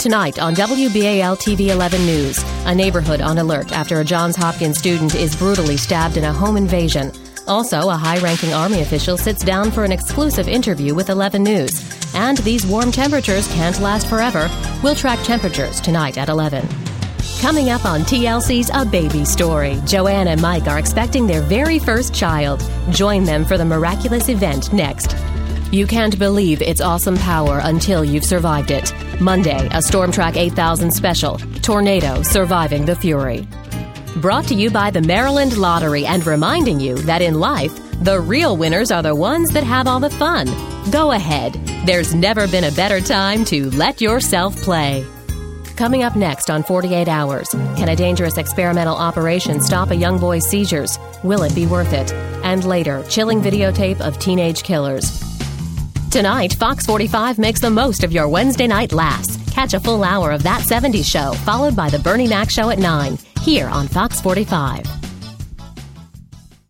Tonight on WBAL TV 11 News, a neighborhood on alert after a Johns Hopkins student is brutally stabbed in a home invasion. Also, a high-ranking Army official sits down for an exclusive interview with 11 News. And these warm temperatures can't last forever. We'll track temperatures tonight at 11. Coming up on TLC's A Baby Story, Joanne and Mike are expecting their very first child. Join them for the miraculous event next. You can't believe its awesome power until you've survived it. Monday, a Storm Track 8000 special, Tornado Surviving the Fury. Brought to you by the Maryland Lottery and reminding you that in life, the real winners are the ones that have all the fun. Go ahead. There's never been a better time to let yourself play. Coming up next on 48 Hours, can a dangerous experimental operation stop a young boy's seizures? Will it be worth it? And later, chilling videotape of teenage killers. Tonight, Fox 45 makes the most of your Wednesday night laughs. Catch a full hour of That 70s Show, followed by The Bernie Mac Show at 9, here on Fox 45.